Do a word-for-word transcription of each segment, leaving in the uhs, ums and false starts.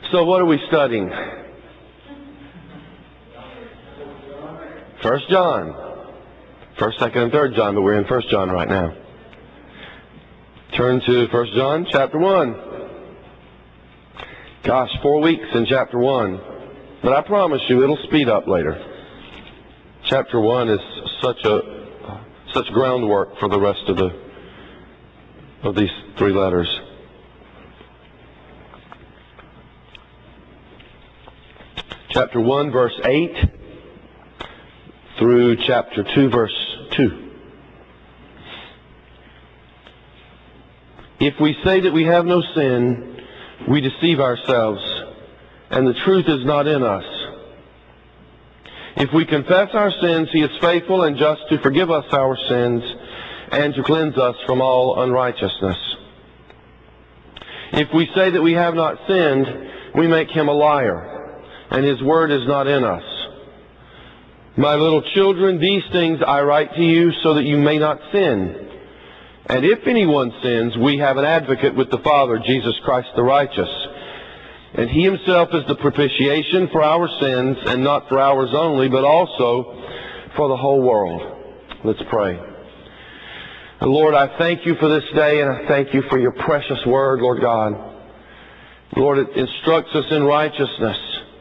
So what are we studying? First John. First, second, and third John, but we're in First John right now. Turn to First John chapter one. Gosh, four weeks in chapter one. But I promise you, it'll speed up later. Chapter one is such a such groundwork for the rest of the of these three letters. Chapter one, verse eight through chapter two, verse two. If we say that we have no sin, we deceive ourselves, and the truth is not in us. If we confess our sins, He is faithful and just to forgive us our sins and to cleanse us from all unrighteousness. If we say that we have not sinned, we make Him a liar, and His word is not in us. My little children, these things I write to you so that you may not sin. And if anyone sins, we have an advocate with the Father, Jesus Christ the righteous. And He Himself is the propitiation for our sins, and not for ours only, but also for the whole world. Let's pray. And Lord, I thank You for this day, and I thank You for Your precious word, Lord God. Lord, it instructs us in righteousness.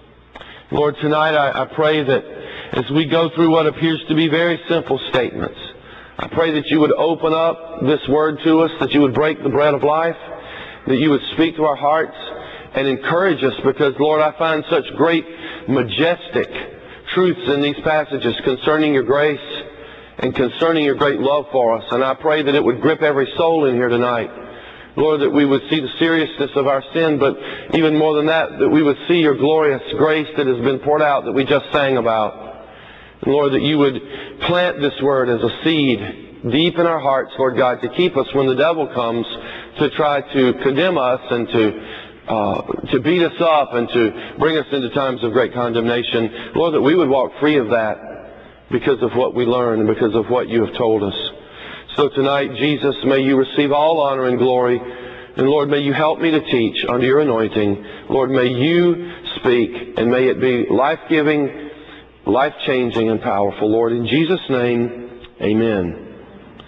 Lord, tonight I, I pray that as we go through what appears to be very simple statements, I pray that You would open up this word to us, that You would break the bread of life, that You would speak to our hearts and encourage us, because, Lord, I find such great, majestic truths in these passages concerning Your grace and concerning Your great love for us. And I pray that it would grip every soul in here tonight. Lord, that we would see the seriousness of our sin, but even more than that, that we would see Your glorious grace that has been poured out that we just sang about. And Lord, that You would plant this word as a seed deep in our hearts, Lord God, to keep us when the devil comes to try to condemn us and to uh, to beat us up and to bring us into times of great condemnation. Lord, that we would walk free of that because of what we learn and because of what You have told us. So tonight, Jesus, may You receive all honor and glory. And Lord, may You help me to teach under Your anointing. Lord, may You speak, and may it be life-giving, life-changing, and powerful. Lord, in Jesus' name, amen.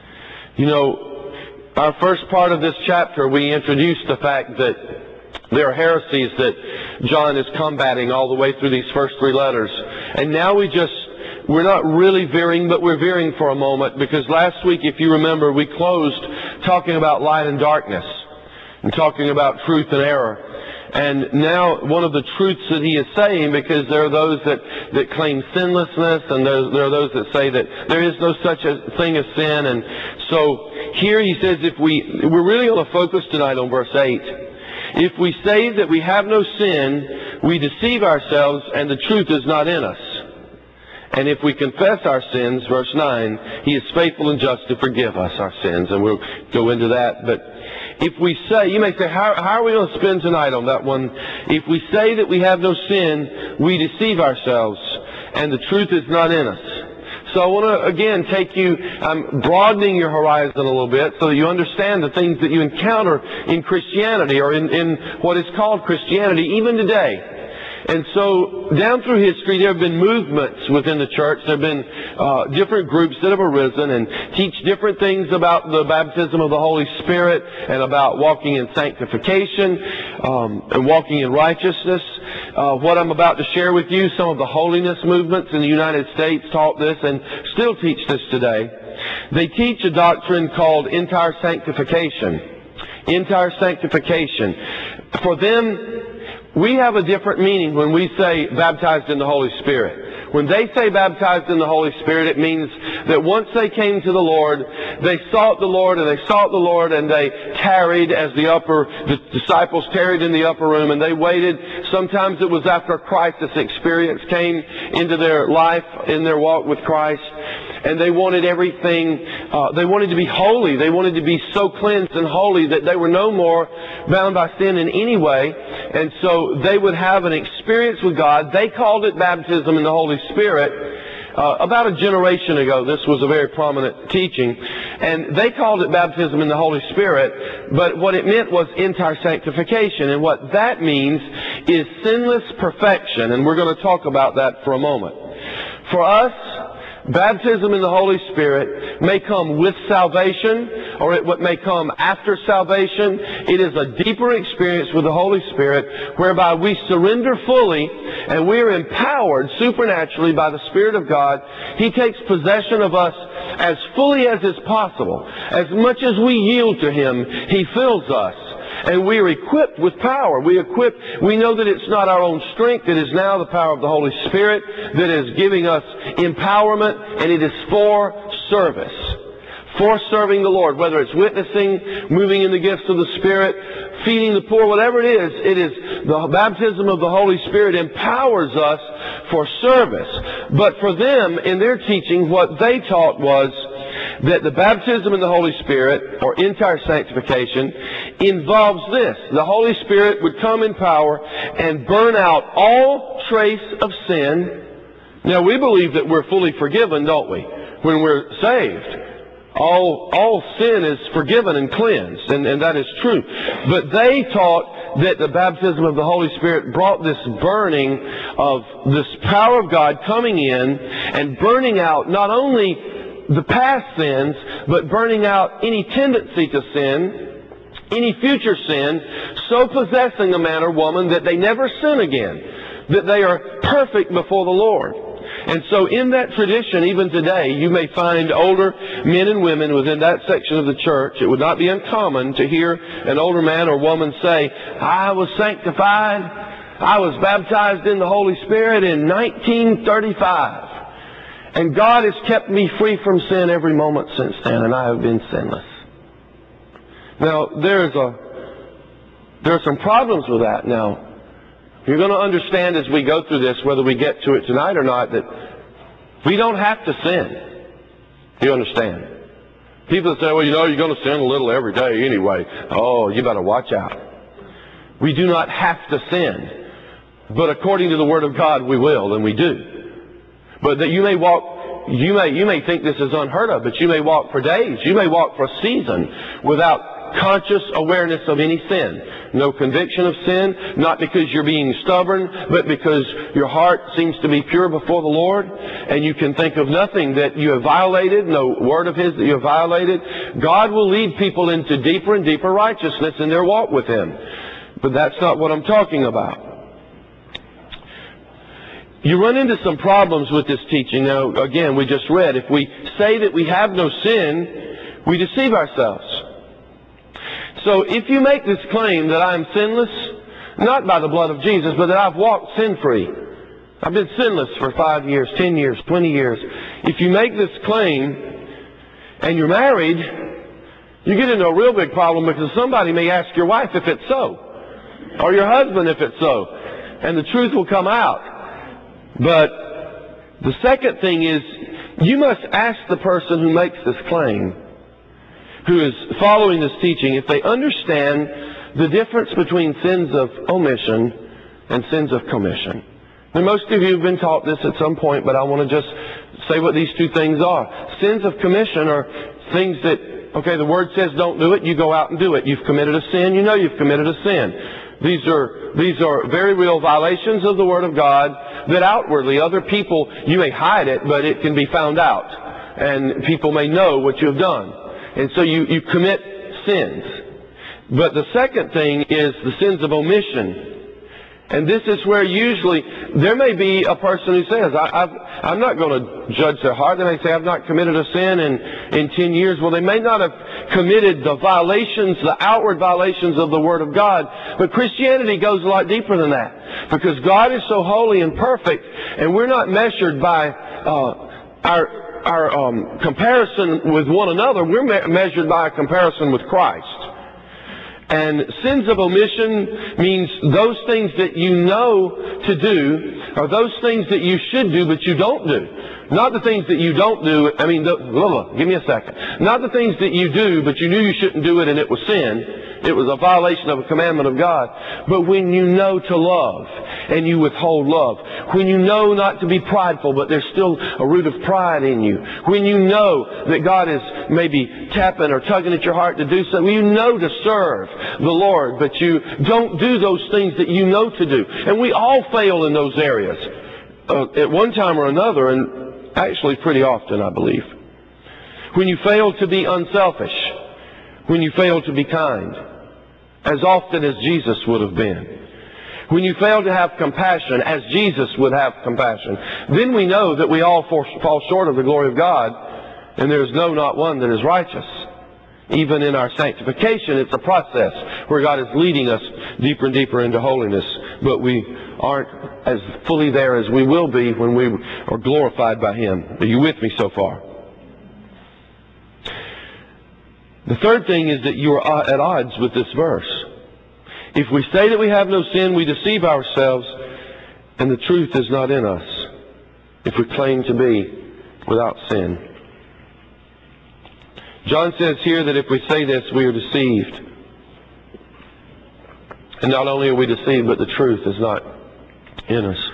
You know, our first part of this chapter, we introduced the fact that there are heresies that John is combating all the way through these first three letters. And now we just We're not really veering, but we're veering for a moment, because last week, if you remember, we closed talking about light and darkness and talking about truth and error. And now one of the truths that he is saying, because there are those that, that claim sinlessness, and there, there are those that say that there is no such a thing as sin. And so here he says, if we, we're really going to focus tonight on verse eight. If we say that we have no sin, we deceive ourselves, and the truth is not in us. And if we confess our sins, verse nine, He is faithful and just to forgive us our sins. And we'll go into that. But if we say, you may say, how, how are we going to spend tonight on that one? If we say that we have no sin, we deceive ourselves, and the truth is not in us. So I want to, again, take you, I'm broadening your horizon a little bit so that you understand the things that you encounter in Christianity, or in, in what is called Christianity, even today. And so, down through history, there have been movements within the church. There have been uh, different groups that have arisen and teach different things about the baptism of the Holy Spirit, and about walking in sanctification um, and walking in righteousness. Uh, what I'm about to share with you, some of the holiness movements in the United States taught this and still teach this today. They teach a doctrine called entire sanctification. Entire sanctification. For them, we have a different meaning when we say baptized in the Holy Spirit. When they say baptized in the Holy Spirit, it means that once they came to the Lord, they sought the Lord, and they sought the Lord, and they tarried as the upper, the disciples tarried in the upper room, and they waited. Sometimes it was after a crisis experience came into their life, in their walk with Christ. And they wanted everything, uh, they wanted to be holy. They wanted to be so cleansed and holy that they were no more bound by sin in any way. And so they would have an experience with God. They called it baptism in the Holy Spirit. Uh, about a generation ago, this was a very prominent teaching. And they called it baptism in the Holy Spirit. But what it meant was entire sanctification. And what that means is sinless perfection, and we're going to talk about that for a moment. For us, baptism in the Holy Spirit may come with salvation, or it may come after salvation. It is a deeper experience with the Holy Spirit whereby we surrender fully and we are empowered supernaturally by the Spirit of God. He takes possession of us as fully as is possible. As much as we yield to Him, He fills us. And we are equipped with power. We equip, we know that it's not our own strength. It is now the power of the Holy Spirit that is giving us empowerment, and it is for service. For serving the Lord, whether it's witnessing, moving in the gifts of the Spirit, feeding the poor, whatever it is, it is the baptism of the Holy Spirit empowers us for service. But for them, in their teaching, what they taught was that the baptism in the Holy Spirit, or entire sanctification, involves this. The Holy Spirit would come in power and burn out all trace of sin. Now, we believe that we're fully forgiven, don't we, when we're saved? All, all sin is forgiven and cleansed, and, and that is true. But they taught that the baptism of the Holy Spirit brought this burning of this power of God coming in and burning out not only the past sins, but burning out any tendency to sin, any future sin, so possessing a man or woman that they never sin again, that they are perfect before the Lord. And so in that tradition, even today, you may find older men and women within that section of the church. It would not be uncommon to hear an older man or woman say, I was sanctified, I was baptized in the Holy Spirit in nineteen thirty-five. And God has kept me free from sin every moment since then, and I have been sinless. Now, there's a, there are some problems with that. Now, you're going to understand as we go through this, whether we get to it tonight or not, that we don't have to sin. Do you understand? People say, well, you know, you're going to sin a little every day anyway. Oh, you better watch out. We do not have to sin. But according to the Word of God, we will, and we do. But that you may walk, you may, you may think this is unheard of, but you may walk for days, you may walk for a season without conscious awareness of any sin. No conviction of sin, not because you're being stubborn, but because your heart seems to be pure before the Lord, and you can think of nothing that you have violated, no word of His that you have violated. God will lead people into deeper and deeper righteousness in their walk with Him. But that's not what I'm talking about. You run into some problems with this teaching. Now, again, we just read, if we say that we have no sin, we deceive ourselves. So if you make this claim that I am sinless, not by the blood of Jesus, but that I've walked sin-free, I've been sinless for five years, ten years, twenty years. If you make this claim and you're married, you get into a real big problem, because somebody may ask your wife if it's so, or your husband if it's so, and the truth will come out. But the second thing is, you must ask the person who makes this claim, who is following this teaching, if they understand the difference between sins of omission and sins of commission. Now, most of you have been taught this at some point, but I want to just say what these two things are. Sins of commission are things that, okay, the Word says don't do it, you go out and do it. You've committed a sin, you know you've committed a sin. These are, these are very real violations of the Word of God that outwardly other people, you may hide it, but it can be found out. And people may know what you have done. And so you, you commit sins. But the second thing is the sins of omission. And this is where usually there may be a person who says, I, I've, I'm not going to judge their heart. They may say, I've not committed a sin in, in ten years. Well, they may not have committed the violations, the outward violations of the Word of God. But Christianity goes a lot deeper than that. Because God is so holy and perfect, and we're not measured by uh, our, our um, comparison with one another. We're me- measured by a comparison with Christ. And sins of omission means those things that you know to do, or those things that you should do but you don't do. Not the things that you don't do. I mean, the, blah, blah, give me a second. Not the things that you do, but you knew you shouldn't do it and it was sin. It was a violation of a commandment of God. But when you know to love and you withhold love, when you know not to be prideful, but there's still a root of pride in you, when you know that God is maybe tapping or tugging at your heart to do something, you know to serve the Lord, but you don't do those things that you know to do. And we all fail in those areas uh, at one time or another, and actually pretty often, I believe. When you fail to be unselfish, when you fail to be kind, as often as Jesus would have been, when you fail to have compassion as Jesus would have compassion, then we know that we all fall short of the glory of God, and there is no, not one that is righteous. Even in our sanctification, it's a process where God is leading us deeper and deeper into holiness, but we aren't as fully there as we will be when we are glorified by Him. Are you with me so far? The third thing is that you are at odds with this verse. If we say that we have no sin, we deceive ourselves, and the truth is not in us. If we claim to be without sin. John says here that if we say this, we are deceived. And not only are we deceived, but the truth is not in us.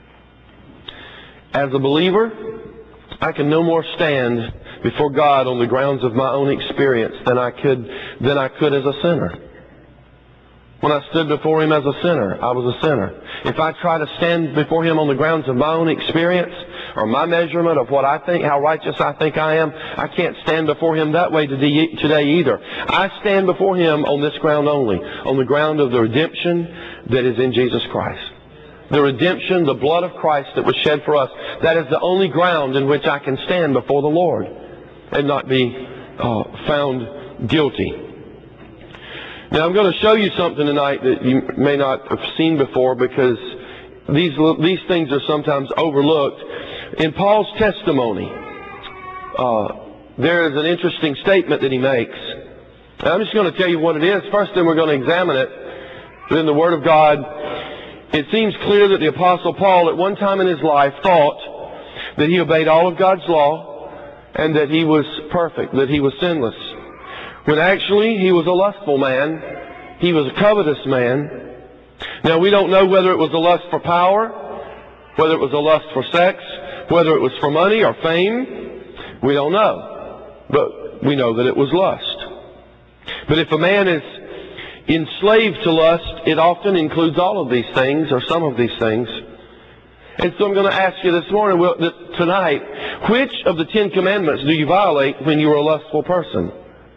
As a believer, I can no more stand before God on the grounds of my own experience than I could than I could as a sinner. When I stood before Him as a sinner, I was a sinner. If I try to stand before Him on the grounds of my own experience or my measurement of what I think, how righteous I think I am, I can't stand before Him that way today either. I stand before Him on this ground only, on the ground of the redemption that is in Jesus Christ. The redemption, the blood of Christ that was shed for us, that is the only ground in which I can stand before the Lord and not be uh, found guilty. Now I'm going to show you something tonight that you may not have seen before, because these, these things are sometimes overlooked. In Paul's testimony, uh, there is an interesting statement that he makes. And I'm just going to tell you what it is. First, then we're going to examine it. But in the Word of God, it seems clear that the Apostle Paul at one time in his life thought that he obeyed all of God's law and that he was perfect, that he was sinless. When actually he was a lustful man. He was a covetous man. Now we don't know whether it was a lust for power, whether it was a lust for sex, whether it was for money or fame. We don't know. But we know that it was lust. But if a man is enslaved to lust, it often includes all of these things or some of these things. And so I'm going to ask you this morning, well, tonight, which of the Ten Commandments do you violate when you are a lustful person?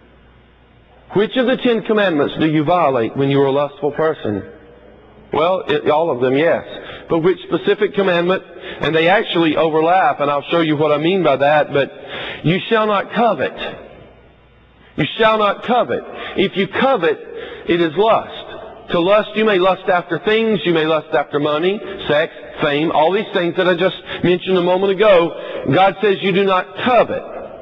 Which of the Ten Commandments do you violate when you are a lustful person? Well, it, all of them, yes. But which specific commandment? And they actually overlap, and I'll show you what I mean by that. But you shall not covet. You shall not covet. If you covet, it is lust. To lust, you may lust after things. You may lust after money, sex, fame, all these things that I just mentioned a moment ago. God says you do not covet.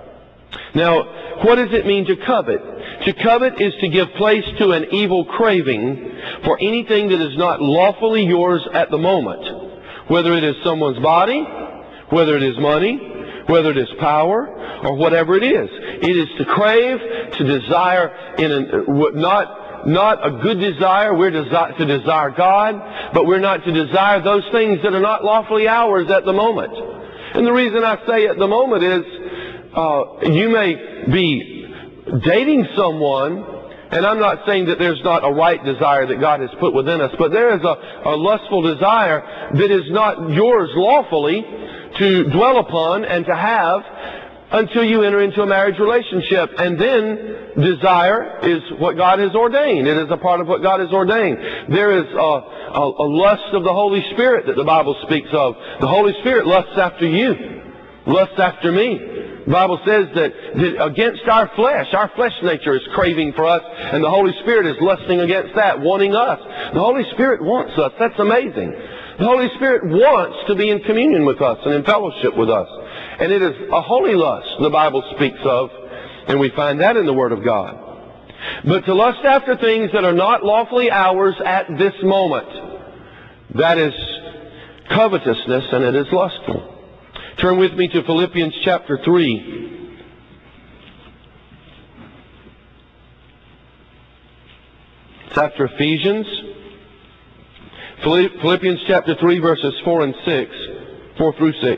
Now, what does it mean to covet? To covet is to give place to an evil craving for anything that is not lawfully yours at the moment. Whether it is someone's body, whether it is money, whether it is power, or whatever it is. It is to crave, to desire, in a, not, not a good desire. We're desi- to desire God, but we're not to desire those things that are not lawfully ours at the moment. And the reason I say at the moment is, uh, you may be dating someone, and I'm not saying that there's not a right desire that God has put within us, but there is a, a lustful desire that is not yours lawfully to dwell upon and to have until you enter into a marriage relationship. And then desire is what God has ordained. It is a part of what God has ordained. There is a, a, a lust of the Holy Spirit that the Bible speaks of. The Holy Spirit lusts after you, lusts after me. The Bible says that, that against our flesh, our flesh nature is craving for us, and the Holy Spirit is lusting against that, wanting us. The Holy Spirit wants us. That's amazing. The Holy Spirit wants to be in communion with us and in fellowship with us. And it is a holy lust the Bible speaks of, and we find that in the Word of God. But to lust after things that are not lawfully ours at this moment, that is covetousness, and it is lustful. Turn with me to Philippians chapter three. It's after Ephesians. Philippians chapter three, verses four and six. four through six.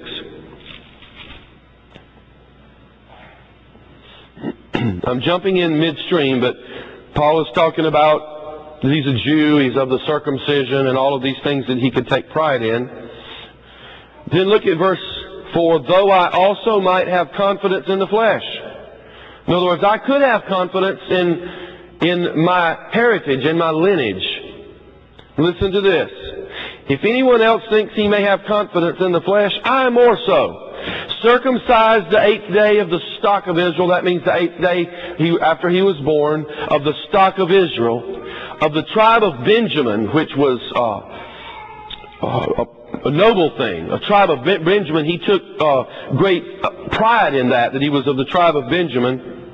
I'm jumping in midstream, but Paul is talking about that he's a Jew, he's of the circumcision, and all of these things that he could take pride in. Then look at verse four. Though I also might have confidence in the flesh. In other words, I could have confidence in, in my heritage, in my lineage. Listen to this. If anyone else thinks he may have confidence in the flesh, I more so. Circumcised the eighth day of the stock of Israel. That means the eighth day he, after he was born, of the stock of Israel, of the tribe of Benjamin, which was uh, uh, a, a noble thing. A tribe of Benjamin. He took uh, great pride in that, that he was of the tribe of Benjamin.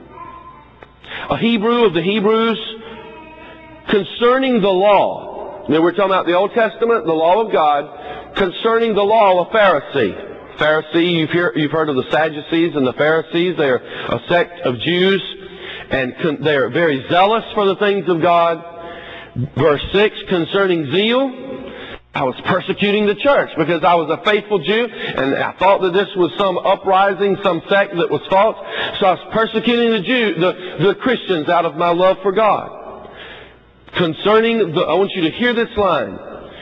A Hebrew of the Hebrews. Concerning the law. Now we're talking about the Old Testament, the law of God. Concerning the law, a Pharisee. Pharisee, you've, hear, you've heard of the Sadducees and the Pharisees. They're a sect of Jews, and con, they're very zealous for the things of God. Verse six, concerning zeal, I was persecuting the church because I was a faithful Jew, and I thought that this was some uprising, some sect that was false. So I was persecuting the Jew, the, the Christians out of my love for God. Concerning the, I want you to hear this line.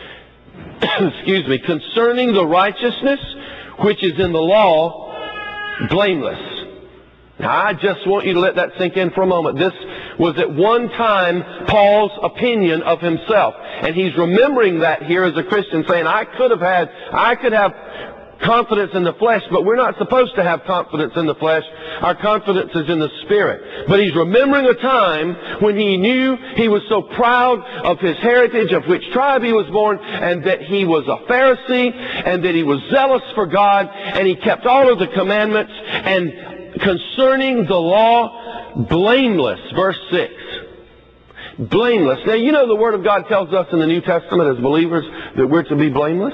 Excuse me. Concerning the righteousness which is in the law, blameless. Now, I just want you to let that sink in for a moment. This was at one time Paul's opinion of himself. And he's remembering that here as a Christian, saying, I could have had, I could have confidence in the flesh, but we're not supposed to have confidence in the flesh. Our confidence is in the Spirit. But he's remembering a time when he knew he was so proud of his heritage, of which tribe he was born, and that he was a Pharisee, and that he was zealous for God, and he kept all of the commandments, and concerning the law, blameless. Verse six. Blameless. Now, you know the Word of God tells us in the New Testament as believers that we're to be blameless.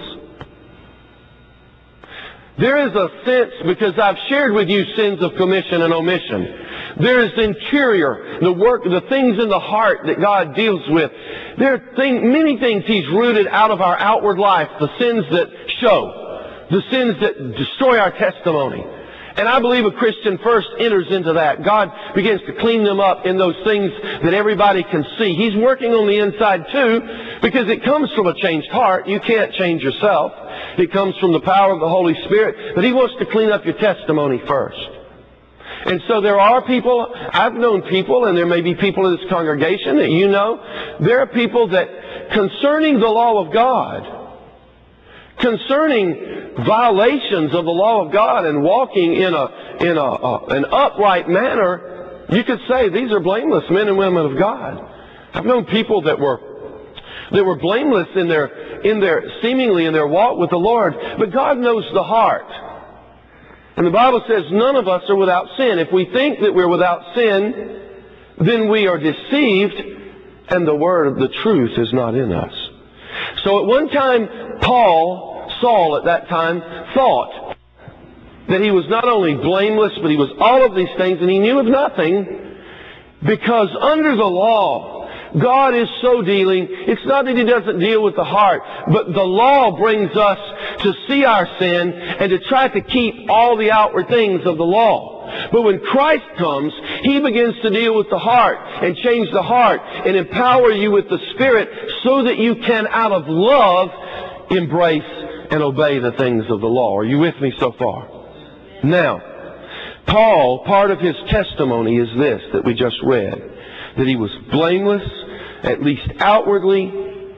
There is a sense, because I've shared with you sins of commission and omission. There is the interior, the work, the things in the heart that God deals with. There are things, many things He's rooted out of our outward life, the sins that show, the sins that destroy our testimony. And I believe a Christian first enters into that. God begins to clean them up in those things that everybody can see. He's working on the inside too, because it comes from a changed heart. You can't change yourself. It comes from the power of the Holy Spirit. But He wants to clean up your testimony first. And so there are people, I've known people, and there may be people in this congregation that you know, there are people that concerning the law of God, concerning violations of the law of God and walking in a in a, a an upright manner, you could say these are blameless men and women of God. I've known people that were that were blameless in their in their seemingly in their walk with the Lord, but God knows the heart. And the Bible says none of us are without sin. If we think that we're without sin, then we are deceived, and the word of the truth is not in us. So at one time, Paul, Saul at that time, thought that he was not only blameless, but he was all of these things, and he knew of nothing, because under the law, God is so dealing. It's not that He doesn't deal with the heart, but the law brings us to see our sin and to try to keep all the outward things of the law. But when Christ comes, He begins to deal with the heart and change the heart and empower you with the Spirit so that you can, out of love, embrace and obey the things of the law. Are you with me so far? Now, Paul, part of his testimony is this that we just read, that he was blameless, at least outwardly.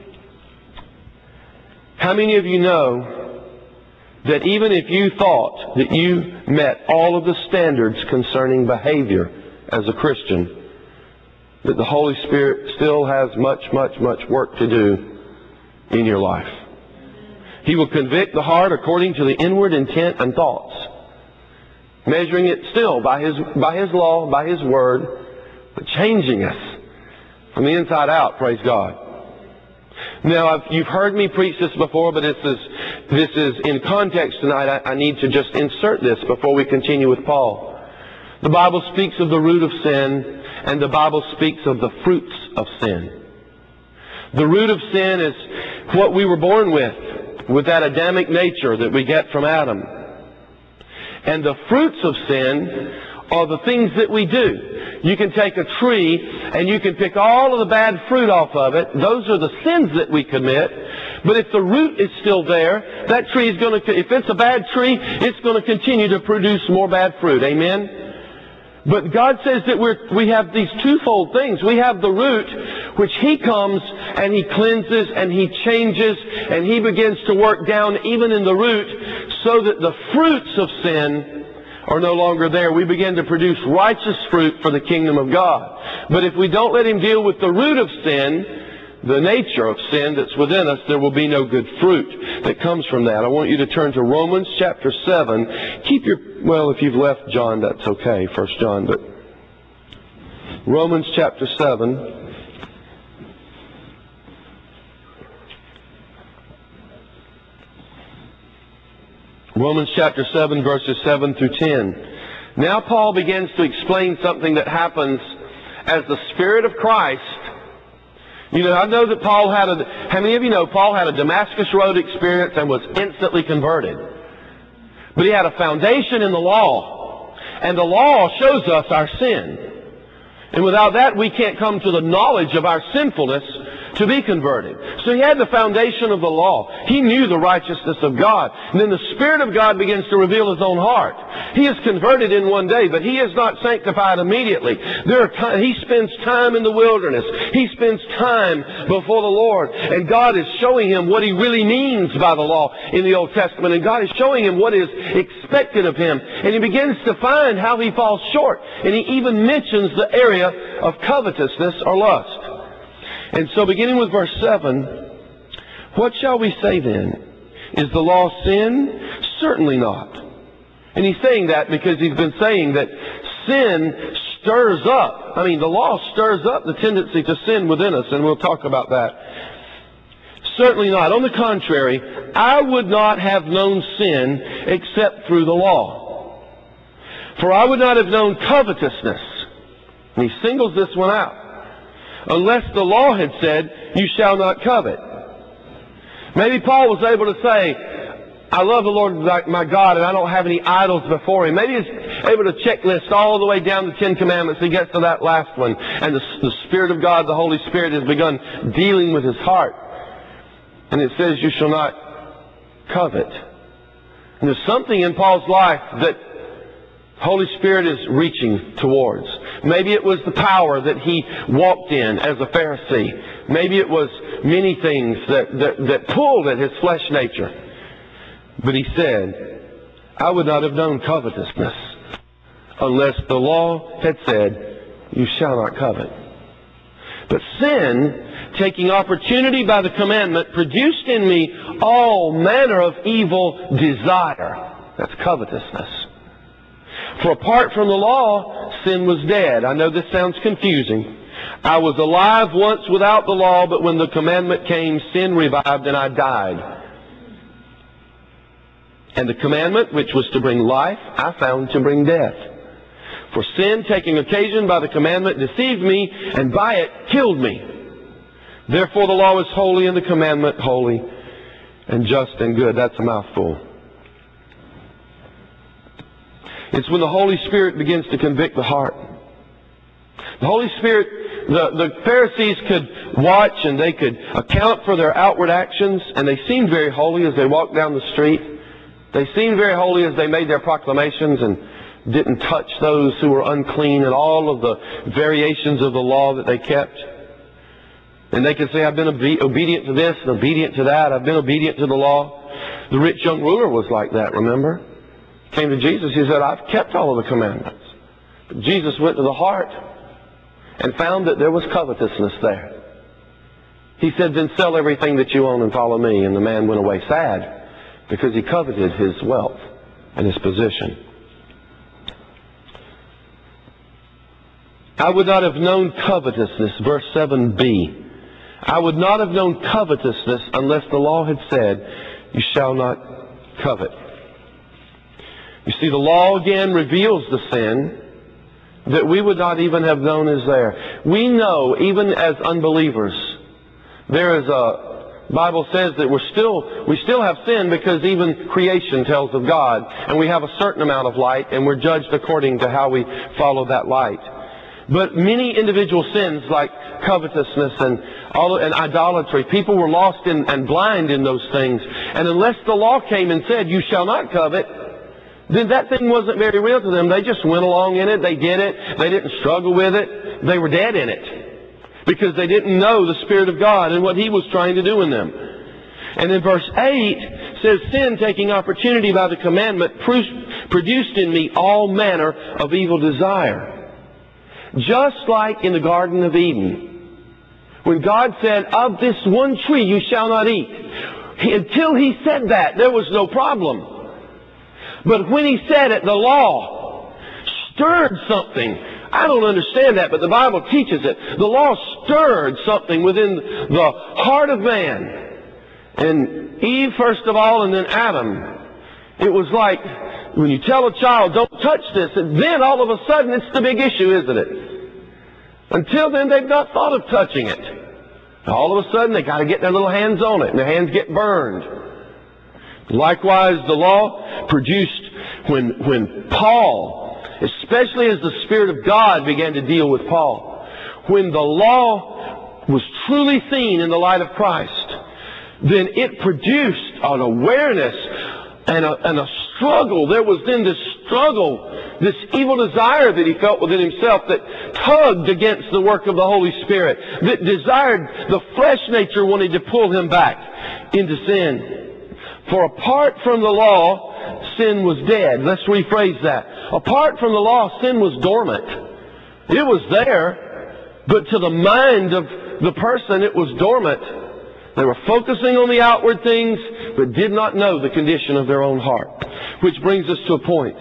How many of you know that even if you thought that you met all of the standards concerning behavior as a Christian, that the Holy Spirit still has much, much, much work to do in your life? He will convict the heart according to the inward intent and thoughts, measuring it still by His, by His law, by His Word, but changing us from the inside out, praise God. Now, I've, you've heard me preach this before, but it's as, this is in context tonight, I, I need to just insert this before we continue with Paul. The Bible speaks of the root of sin, and the Bible speaks of the fruits of sin. The root of sin is what we were born with, with that Adamic nature that we get from Adam. And the fruits of sin are the things that we do. You can take a tree and you can pick all of the bad fruit off of it. Those are the sins that we commit. But if the root is still there, that tree is going to, if it's a bad tree, it's going to continue to produce more bad fruit. Amen? But God says that we're, we have these twofold things. We have the root, which He comes and He cleanses and He changes and He begins to work down even in the root so that the fruits of sin are no longer there. We begin to produce righteous fruit for the kingdom of God. But if we don't let Him deal with the root of sin, the nature of sin that's within us, there will be no good fruit that comes from that. I want you to turn to Romans chapter seven. Keep your, well, if you've left John, that's okay, First John, but Romans chapter seven. Romans chapter seven, verses seven through ten. Now Paul begins to explain something that happens as the Spirit of Christ. You know, I know that Paul had a, how many of you know Paul had a Damascus Road experience and was instantly converted? But he had a foundation in the law. And the law shows us our sin. And without that, we can't come to the knowledge of our sinfulness to be converted. So he had the foundation of the law. He knew the righteousness of God. And then the Spirit of God begins to reveal His own heart. He is converted in one day, but he is not sanctified immediately. There are time, he spends time in the wilderness. He spends time before the Lord. And God is showing him what He really means by the law in the Old Testament. And God is showing him what is expected of him. And he begins to find how he falls short. And he even mentions the area of covetousness or lust. And so beginning with verse seven, what shall we say then? Is the law sin? Certainly not. And he's saying that because he's been saying that sin stirs up. I mean, the law stirs up the tendency to sin within us, and we'll talk about that. Certainly not. On the contrary, I would not have known sin except through the law. For I would not have known covetousness. And he singles this one out. Unless the law had said, you shall not covet. Maybe Paul was able to say, I love the Lord my God and I don't have any idols before Him. Maybe he's able to checklist all the way down the Ten Commandments. He gets to that last one. And the, the Spirit of God, the Holy Spirit, has begun dealing with his heart. And it says, you shall not covet. And there's something in Paul's life that Holy Spirit is reaching towards. Maybe it was the power that he walked in as a Pharisee. Maybe it was many things that, that, that pulled at his flesh nature. But he said, I would not have known covetousness unless the law had said, you shall not covet. But sin, taking opportunity by the commandment, produced in me all manner of evil desire. That's covetousness. For apart from the law, sin was dead. I know this sounds confusing. I was alive once without the law, but when the commandment came, sin revived and I died. And the commandment, which was to bring life, I found to bring death. For sin, taking occasion by the commandment, deceived me, and by it killed me. Therefore the law is holy, and the commandment holy, and just and good. That's a mouthful. It's when the Holy Spirit begins to convict the heart. The Holy Spirit, the, the Pharisees could watch and they could account for their outward actions, and they seemed very holy as they walked down the street. They seemed very holy as they made their proclamations and didn't touch those who were unclean and all of the variations of the law that they kept. And they could say, I've been obe- obedient to this and obedient to that. I've been obedient to the law. The rich young ruler was like that, remember? Came to Jesus, he said, I've kept all of the commandments. But Jesus went to the heart and found that there was covetousness there. He said, then sell everything that you own and follow me. And the man went away sad because he coveted his wealth and his position. I would not have known covetousness, verse seven b. I would not have known covetousness unless the law had said, you shall not covet. You see, the law again reveals the sin that we would not even have known is there. We know, even as unbelievers, there is a Bible says that we're still, we still have sin because even creation tells of God, and we have a certain amount of light, and we're judged according to how we follow that light. But many individual sins like covetousness and all and idolatry, people were lost in, and blind in those things. And unless the law came and said, you shall not covet, then that thing wasn't very real to them. They just went along in it. They did it. They didn't struggle with it. They were dead in it because they didn't know the Spirit of God and what He was trying to do in them. And in verse eight says, sin, taking opportunity by the commandment, produced in me all manner of evil desire. Just like in the Garden of Eden, when God said, of this one tree you shall not eat. He, until He said that, there was no problem. But when He said it, the law stirred something. I don't understand that, but the Bible teaches it. The law stirred something within the heart of man. And Eve first of all, and then Adam. It was like when you tell a child, don't touch this, and then all of a sudden it's the big issue, isn't it? Until then they've not thought of touching it. All of a sudden they got to get their little hands on it, and their hands get burned. Likewise, the law produced when, when Paul, especially as the Spirit of God began to deal with Paul, when the law was truly seen in the light of Christ, then it produced an awareness and a, and a struggle. There was then this struggle, this evil desire that he felt within himself that tugged against the work of the Holy Spirit, that desired, the flesh nature wanted to pull him back into sin. For apart from the law, sin was dead. Let's rephrase that. Apart from the law, sin was dormant. It was there, but to the mind of the person, it was dormant. They were focusing on the outward things, but did not know the condition of their own heart. Which brings us to a point.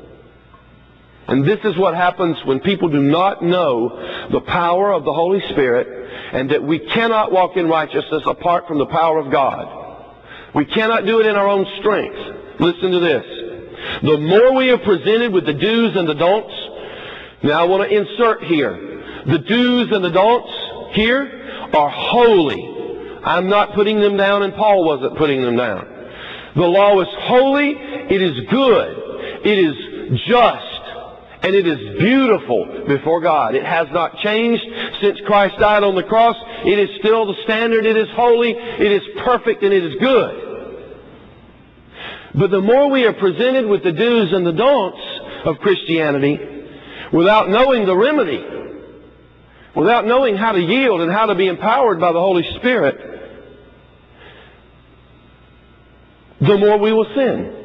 And this is what happens when people do not know the power of the Holy Spirit, and that we cannot walk in righteousness apart from the power of God. We cannot do it in our own strength. Listen to this. The more we are presented with the do's and the don'ts, now I want to insert here. The do's and the don'ts here are holy. I'm not putting them down, and Paul wasn't putting them down. The law is holy, it is good, it is just, and it is beautiful before God. It has not changed since Christ died on the cross. It is still the standard. It is holy, it is perfect, and it is good. But the more we are presented with the do's and the don'ts of Christianity, without knowing the remedy, without knowing how to yield and how to be empowered by the Holy Spirit, the more we will sin.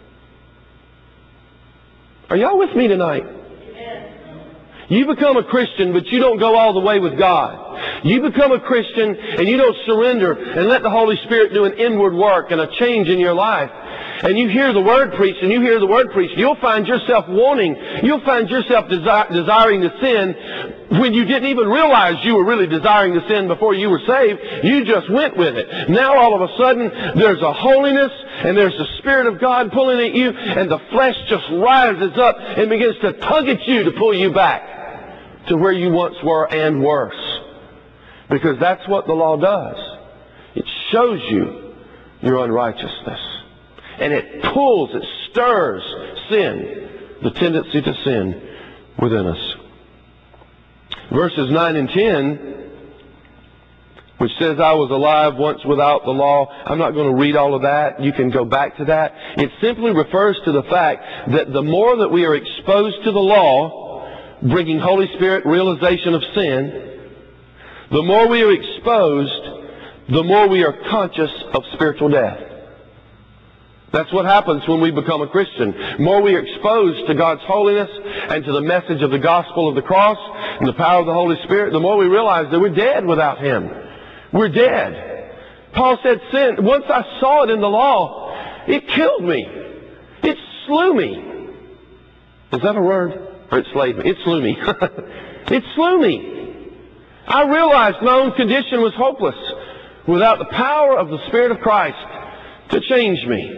Are y'all with me tonight? You become a Christian, but you don't go all the way with God. You become a Christian and you don't surrender and let the Holy Spirit do an inward work and a change in your life. And you hear the Word preached and you hear the Word preached. You'll find yourself wanting, you'll find yourself desi- desiring to sin when you didn't even realize you were really desiring to sin before you were saved. You just went with it. Now all of a sudden there's a holiness and there's the Spirit of God pulling at you, and the flesh just rises up and begins to tug at you to pull you back to where you once were and worse. Because that's what the law does. It shows you your unrighteousness. And it pulls, it stirs sin, the tendency to sin within us. Verses nine and ten, which says, I was alive once without the law. I'm not going to read all of that. You can go back to that. It simply refers to the fact that the more that we are exposed to the law, bringing Holy Spirit realization of sin, the more we are exposed, the more we are conscious of spiritual death. That's what happens when we become a Christian. The more we are exposed to God's holiness and to the message of the gospel of the cross and the power of the Holy Spirit, the more we realize that we're dead without Him. We're dead. Paul said, sin, once I saw it in the law, it killed me. It slew me. Is that a word? Or it slayed me? It slew me. It slew me. I realized my own condition was hopeless without the power of the Spirit of Christ to change me.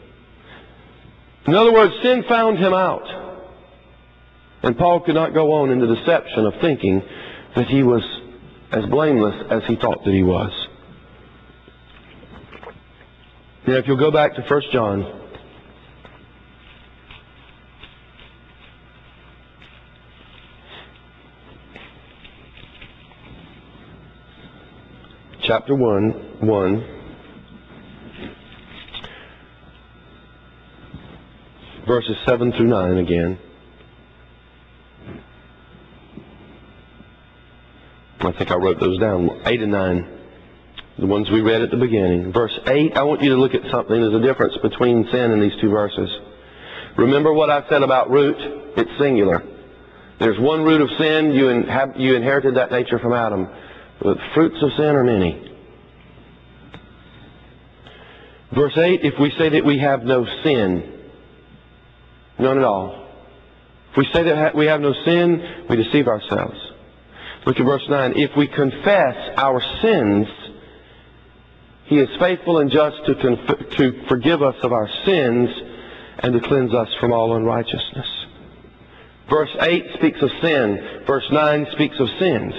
In other words, sin found him out. And Paul could not go on in the deception of thinking that he was as blameless as he thought that he was. Now, if you'll go back to First John, chapter one, one, verses seven through nine again. I think I wrote those down, eight and nine, the ones we read at the beginning. Verse eight, I want you to look at something. There's a difference between sin in these two verses. Remember what I said about root? It's singular. There's one root of sin. You, in, have, you inherited that nature from Adam. But fruits of sin are many. Verse eight, if we say that we have no sin, none at all. If we say that we have no sin, we deceive ourselves. Look at verse nine. If we confess our sins, He is faithful and just to, conf- to forgive us of our sins and to cleanse us from all unrighteousness. Verse eight speaks of sin. Verse nine speaks of sins.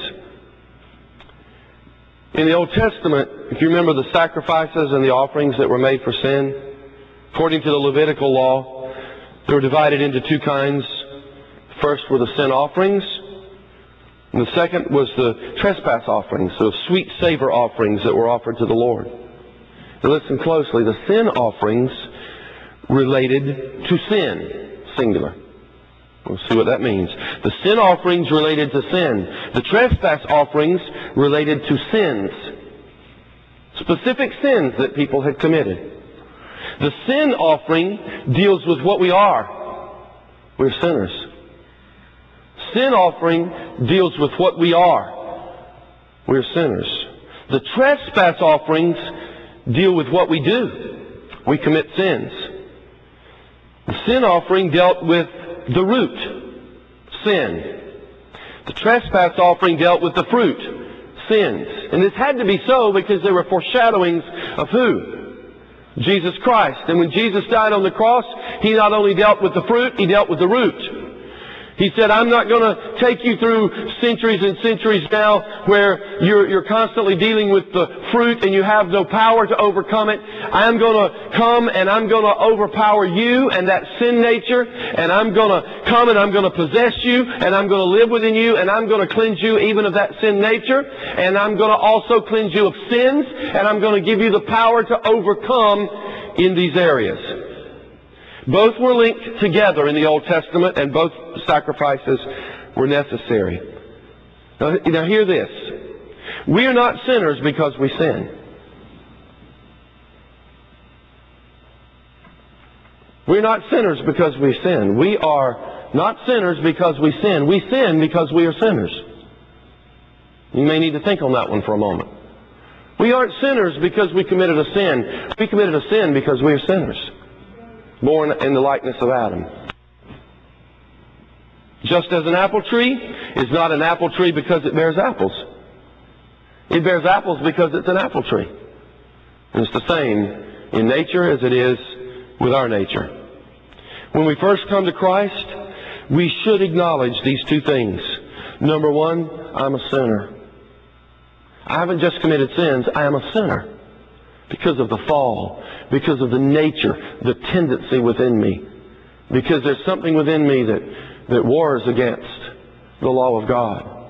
In the Old Testament, if you remember the sacrifices and the offerings that were made for sin, according to the Levitical law, they were divided into two kinds. First were the sin offerings, and the second was the trespass offerings, so sweet savor offerings that were offered to the Lord. Now listen closely. The sin offerings related to sin, singular. We'll see what that means. The sin offerings related to sin. The trespass offerings related to sins. Specific sins that people had committed. The sin offering deals with what we are. We're sinners. Sin offering deals with what we are. We're sinners. The trespass offerings deal with what we do. We commit sins. The sin offering dealt with the root, sin. The trespass offering dealt with the fruit, sins. And this had to be so because they were foreshadowings of who? Jesus Christ. And when Jesus died on the cross, He not only dealt with the fruit, He dealt with the root. He said, I'm not going to take you through centuries and centuries now where you're, you're constantly dealing with the fruit and you have no power to overcome it. I'm going to come and I'm going to overpower you and that sin nature, and I'm going to come and I'm going to possess you and I'm going to live within you and I'm going to cleanse you even of that sin nature, and I'm going to also cleanse you of sins, and I'm going to give you the power to overcome in these areas. Both were linked together in the Old Testament, and both sacrifices were necessary. Now, now hear this. We are not sinners because we sin. We're not sinners because we sin. We are not sinners because we sin. We sin because we are sinners. You may need to think on that one for a moment. We aren't sinners because we committed a sin. We committed a sin because we are sinners, born in the likeness of Adam. Just as an apple tree is not an apple tree because it bears apples. It bears apples because it's an apple tree. And it's the same in nature as it is with our nature. When we first come to Christ, we should acknowledge these two things. Number one, I'm a sinner. I haven't just committed sins, I am a sinner. Because of the fall, because of the nature, the tendency within me. Because there's something within me that, that wars against the law of God.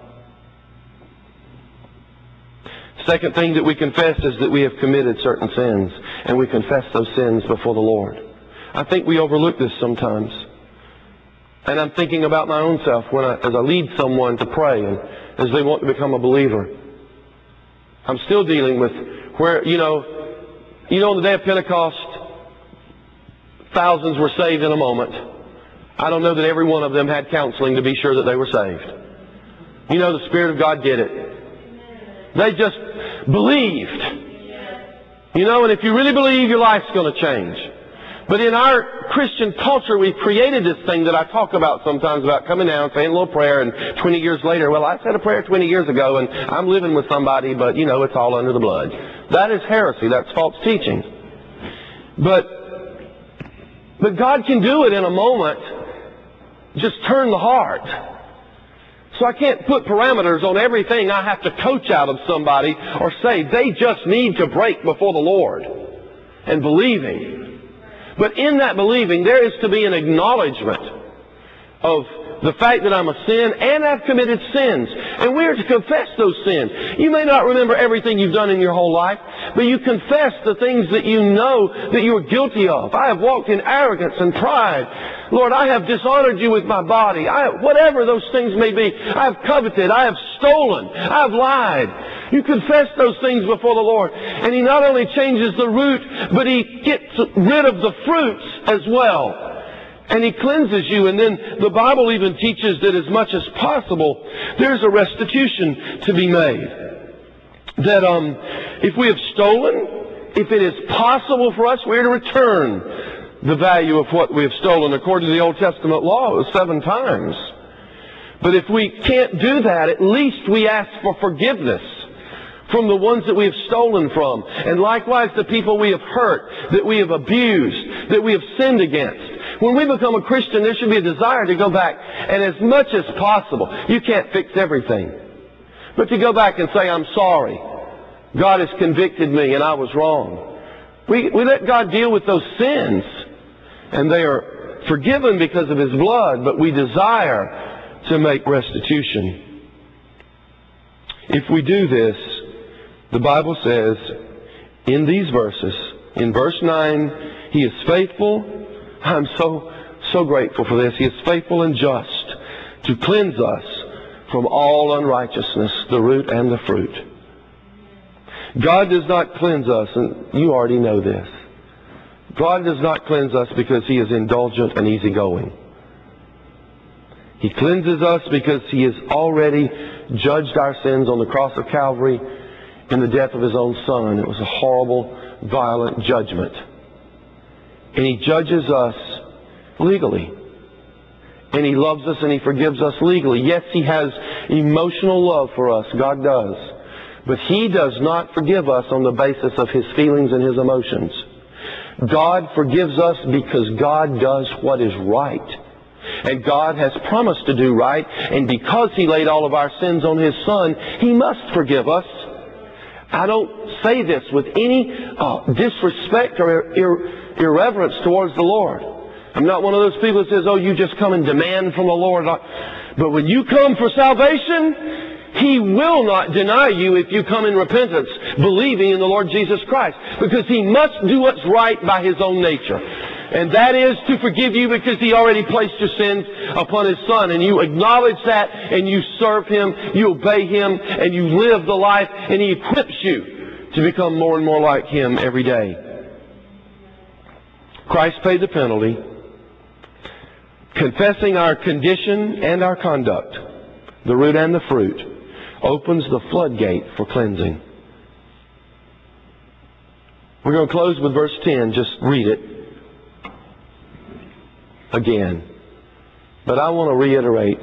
Second thing that we confess is that we have committed certain sins, and we confess those sins before the Lord. I think we overlook this sometimes. And I'm thinking about my own self when I, as I lead someone to pray and as they want to become a believer. I'm still dealing with where, you know, You know, on the day of Pentecost, thousands were saved in a moment. I don't know that every one of them had counseling to be sure that they were saved. You know, the Spirit of God did it. They just believed. You know, and if you really believe, your life's going to change. But in our Christian culture, we've created this thing that I talk about sometimes about coming down, saying a little prayer, and twenty years later, well, I said a prayer twenty years ago, and I'm living with somebody, but, you know, it's all under the blood. That is heresy. That's false teaching. But, but God can do it in a moment. Just turn the heart. So I can't put parameters on everything I have to coach out of somebody or say they just need to break before the Lord and believing. But in that believing, there is to be an acknowledgement of the fact that I'm a sin and I've committed sins. And we are to confess those sins. You may not remember everything you've done in your whole life, but you confess the things that you know that you are guilty of. I have walked in arrogance and pride. Lord, I have dishonored you with my body. I have, whatever those things may be. I have coveted. I have stolen. I have lied. You confess those things before the Lord. And He not only changes the root, but He gets rid of the fruits as well. And He cleanses you. And then the Bible even teaches that as much as possible, there's a restitution to be made. That um, if we have stolen, if it is possible for us, we're to return the value of what we have stolen. According to the Old Testament law, it was seven times. But if we can't do that, at least we ask for forgiveness from the ones that we have stolen from. And likewise the people we have hurt, that we have abused, that we have sinned against. When we become a Christian, there should be a desire to go back and as much as possible, you can't fix everything, but to go back and say, I'm sorry. God has convicted me and I was wrong. We, we let God deal with those sins and they are forgiven because of His blood, but we desire to make restitution. If we do this, the Bible says in these verses, in verse nine, He is faithful. I'm so, so grateful for this. He is faithful and just to cleanse us from all unrighteousness, the root and the fruit. God does not cleanse us, and you already know this. God does not cleanse us because He is indulgent and easygoing. He cleanses us because He has already judged our sins on the cross of Calvary in the death of His own Son. It was a horrible, violent judgment. And He judges us legally. And He loves us and He forgives us legally. Yes, He has emotional love for us. God does. But He does not forgive us on the basis of His feelings and His emotions. God forgives us because God does what is right. And God has promised to do right. And because He laid all of our sins on His Son, He must forgive us. I don't say this with any uh, disrespect or ir- irreverence towards the Lord. I'm not one of those people that says, oh, you just come and demand from the Lord. But when you come for salvation, He will not deny you if you come in repentance, believing in the Lord Jesus Christ. Because He must do what's right by His own nature. And that is to forgive you because He already placed your sins upon His Son. And you acknowledge that and you serve Him, you obey Him, and you live the life, and He equips you to become more and more like Him every day. Christ paid the penalty. Confessing our condition and our conduct, the root and the fruit, opens the floodgate for cleansing. We're going to close with verse ten. Just read it again. But I want to reiterate.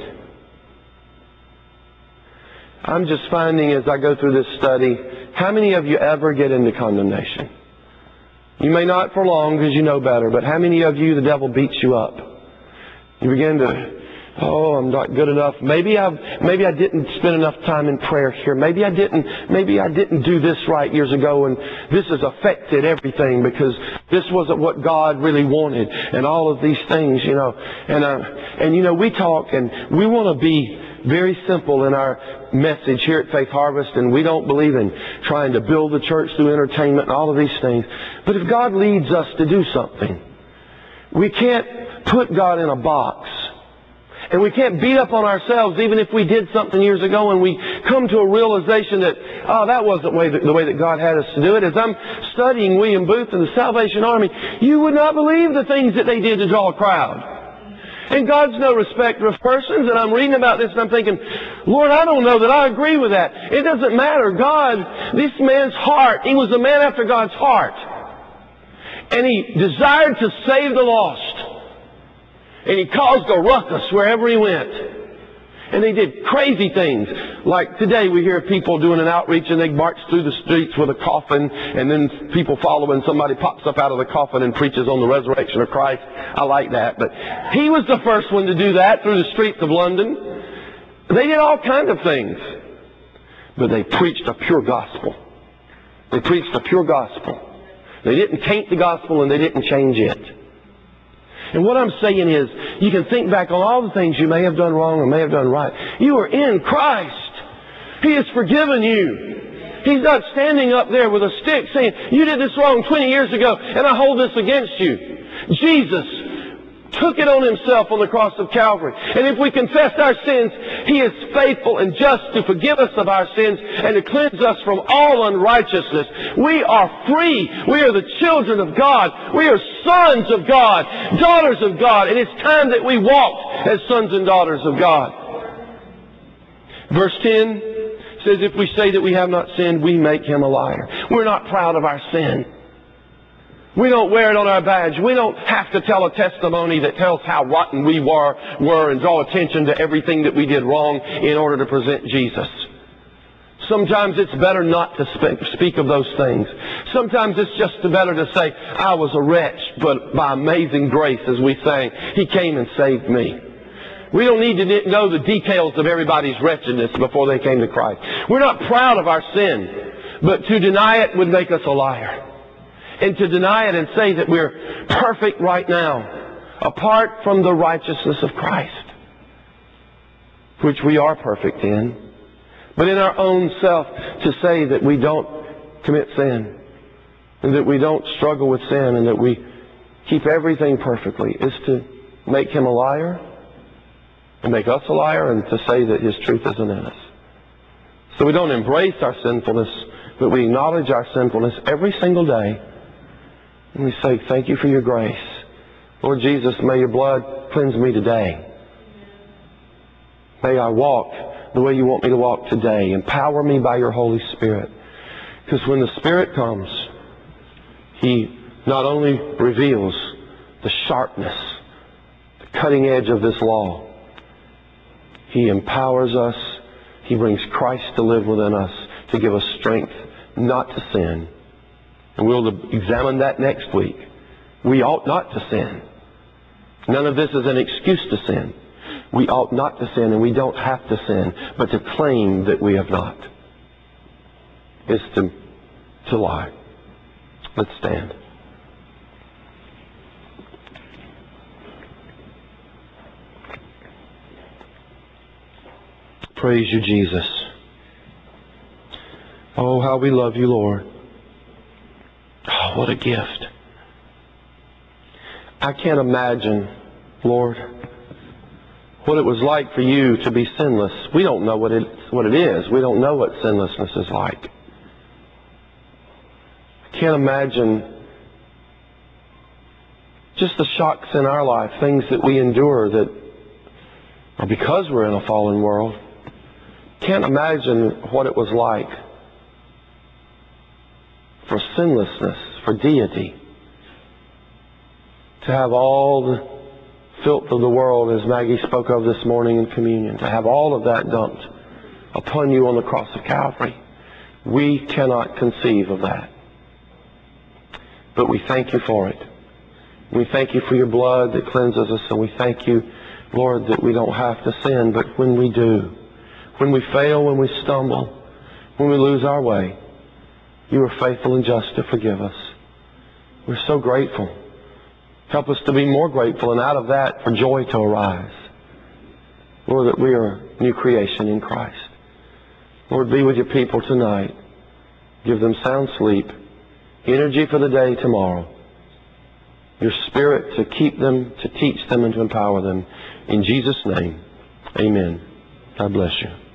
I'm just finding as I go through this study, how many of you ever get into condemnation? You may not for long because you know better, but how many of you the devil beats you up? You begin to, oh, I'm not good enough. Maybe I maybe I didn't spend enough time in prayer here. Maybe I didn't maybe I didn't do this right years ago, and this has affected everything because this wasn't what God really wanted, and all of these things, you know. And uh, and you know, we talk and we want to be very simple in our message here at Faith Harvest, and we don't believe in trying to build the church through entertainment and all of these things. But if God leads us to do something, we can't put God in a box. And we can't beat up on ourselves even if we did something years ago and we come to a realization that, oh, that wasn't the way that, the way that God had us to do it. As I'm studying William Booth and the Salvation Army, you would not believe the things that they did to draw a crowd. And God's no respecter of persons. And I'm reading about this and I'm thinking, Lord, I don't know that I agree with that. It doesn't matter. God, this man's heart, he was a man after God's heart. And he desired to save the lost. And he caused a ruckus wherever he went. And they did crazy things. Like today we hear people doing an outreach and they march through the streets with a coffin and then people follow and somebody pops up out of the coffin and preaches on the resurrection of Christ. I like that. But he was the first one to do that through the streets of London. They did all kinds of things. But they preached a pure gospel. They preached a pure gospel. They didn't taint the gospel and they didn't change it. And what I'm saying is, you can think back on all the things you may have done wrong or may have done right. You are in Christ. He has forgiven you. He's not standing up there with a stick saying, you did this wrong twenty years ago and I hold this against you. Jesus took it on himself on the cross of Calvary. And if we confess our sins, he is faithful and just to forgive us of our sins and to cleanse us from all unrighteousness. We are free. We are the children of God. We are sons of God, daughters of God. And it's time that we walk as sons and daughters of God. Verse ten says, if we say that we have not sinned, we make him a liar. We're not proud of our sin. We don't wear it on our badge. We don't have to tell a testimony that tells how rotten we were, were and draw attention to everything that we did wrong in order to present Jesus. Sometimes it's better not to speak, speak of those things. Sometimes it's just better to say, I was a wretch, but by amazing grace, as we sang, he came and saved me. We don't need to know the details of everybody's wretchedness before they came to Christ. We're not proud of our sin, but to deny it would make us a liar. And to deny it and say that we're perfect right now, apart from the righteousness of Christ, which we are perfect in, but in our own self to say that we don't commit sin, and that we don't struggle with sin, and that we keep everything perfectly, is to make him a liar, and make us a liar, and to say that his truth isn't in us. So we don't embrace our sinfulness, but we acknowledge our sinfulness every single day. And we say, thank you for your grace. Lord Jesus, may your blood cleanse me today. May I walk the way you want me to walk today. Empower me by your Holy Spirit. Because when the Spirit comes, he not only reveals the sharpness, the cutting edge of this law, he empowers us. He brings Christ to live within us to give us strength not to sin. And we'll examine that next week. We ought not to sin. None of this is an excuse to sin. We ought not to sin, and we don't have to sin. But to claim that we have not is to, to lie. Let's stand. Praise you, Jesus. Oh, how we love you, Lord. Oh, what a gift. I can't imagine, Lord, what it was like for you to be sinless. We don't know what it, what it is. We don't know what sinlessness is like. I can't imagine just the shocks in our life, things that we endure that are because we're in a fallen world. Can't imagine what it was like for sinlessness, for deity, to have all the filth of the world, as Maggie spoke of this morning in communion, to have all of that dumped upon you on the cross of Calvary. We cannot conceive of that. But we thank you for it. We thank you for your blood that cleanses us, and we thank you, Lord, that we don't have to sin, but when we do, when we fail, when we stumble, when we lose our way, you are faithful and just to forgive us. We're so grateful. Help us to be more grateful, and out of that, for joy to arise. Lord, that we are a new creation in Christ. Lord, be with your people tonight. Give them sound sleep, energy for the day tomorrow. Your Spirit to keep them, to teach them, and to empower them. In Jesus' name, amen. God bless you.